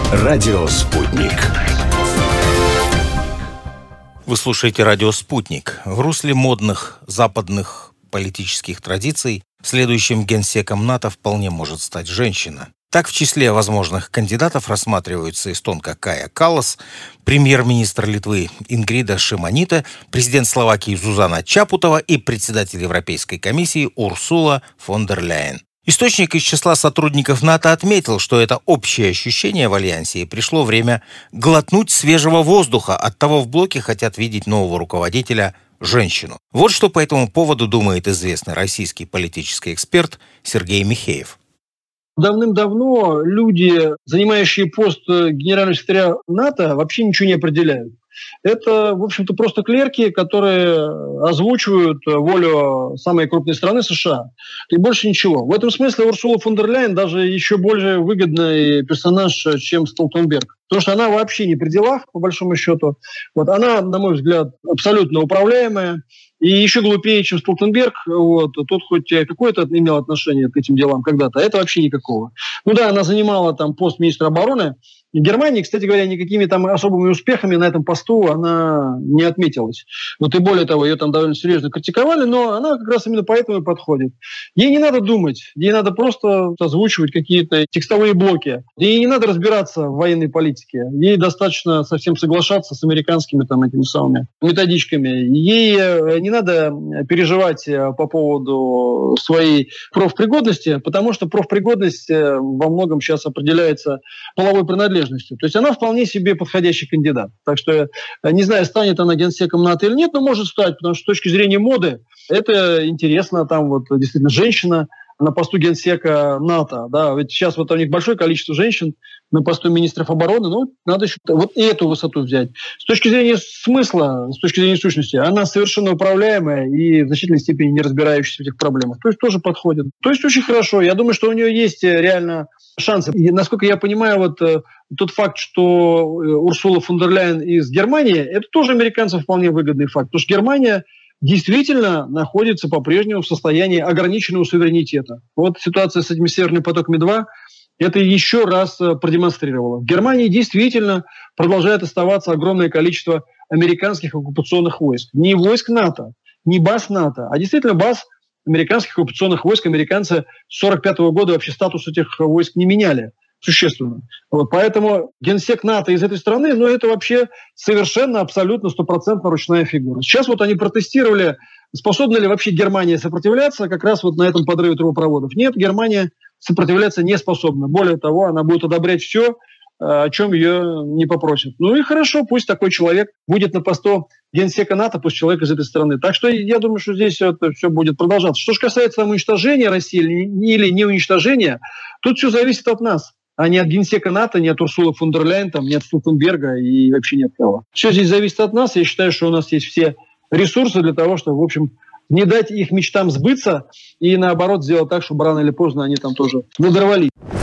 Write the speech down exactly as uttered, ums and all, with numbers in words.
Радио «Спутник». Вы слушаете «Радио Спутник». В русле модных западных политических традиций следующим генсеком НАТО вполне может стать женщина. Так, в числе возможных кандидатов рассматриваются эстонка Кая Каллас, премьер-министр Литвы Ингрида Шимонита, президент Словакии Зузана Чапутова и председатель Европейской комиссии Урсула фон дер Ляйен. Источник из числа сотрудников НАТО отметил, что это общее ощущение в Альянсе, и пришло время глотнуть свежего воздуха. Оттого в блоке хотят видеть нового руководителя женщину. Вот что по этому поводу думает известный российский политический эксперт Сергей Михеев. Давным-давно люди, занимающие пост генерального секретаря НАТО, вообще ничего не определяют. Это, в общем-то, просто клерки, которые озвучивают волю самой крупной страны США. И больше ничего. В этом смысле Урсула фон дер Ляйен даже еще более выгодный персонаж, чем Столтенберг. Потому что она вообще не при делах, по большому счету. Вот она, на мой взгляд, абсолютно управляемая. И еще глупее, чем Столтенберг. Вот. Тот хоть какое-то имел отношение к этим делам когда-то, а это вообще никакого. Ну да, она занимала там пост министра обороны. В Германии, кстати говоря, никакими там особыми успехами на этом посту она не отметилась. Вот и более того, ее там довольно серьезно критиковали, но она как раз именно поэтому и подходит. Ей не надо думать, ей надо просто озвучивать какие-то текстовые блоки. Ей не надо разбираться в военной политике. Ей достаточно совсем соглашаться с американскими там этими самыми методичками. Ей не надо переживать по поводу своей профпригодности, потому что профпригодность во многом сейчас определяется половой принадлежностью. То есть она вполне себе подходящий кандидат. Так что не знаю, станет она генсеком НАТО или нет, но может стать, потому что с точки зрения моды это интересно. Там вот действительно женщина на посту генсека НАТО. Да, ведь сейчас вот у них большое количество женщин на посту министров обороны, ну, надо еще вот и эту высоту взять. С точки зрения смысла, с точки зрения сущности, она совершенно управляемая и в значительной степени не разбирающаяся в этих проблемах. То есть тоже подходит. То есть очень хорошо. Я думаю, что у нее есть реально шансы. И, насколько я понимаю, вот тот факт, что Урсула фон дер Ляйен из Германии, это тоже американцам вполне выгодный факт. Потому что Германия действительно находится по-прежнему в состоянии ограниченного суверенитета. Вот ситуация с этими Северными потоками-два это еще раз продемонстрировала. В Германии действительно продолжает оставаться огромное количество американских оккупационных войск. Не войск НАТО, не баз НАТО, а действительно баз американских оккупационных войск. Американцы с сорок пятого года вообще статус этих войск не меняли существенно. Вот, поэтому генсек НАТО из этой страны, ну, это вообще совершенно, абсолютно, стопроцентно ручная фигура. Сейчас вот они протестировали, способна ли вообще Германия сопротивляться как раз вот на этом подрыве трубопроводов. Нет, Германия сопротивляться не способна. Более того, она будет одобрять все, о чем ее не попросят. Ну и хорошо, пусть такой человек будет на посту генсека НАТО, пусть человек из этой страны. Так что я думаю, что здесь это все будет продолжаться. Что же касается там, уничтожения России или не уничтожения, тут все зависит от нас, а не от генсека НАТО, не от Урсулы фон дер Ляйен, там, не от Столтенберга и вообще не от кого. Все здесь зависит от нас. Я считаю, что у нас есть все ресурсы для того, чтобы, в общем, не дать их мечтам сбыться и, наоборот, сделать так, чтобы рано или поздно они там тоже надорвались.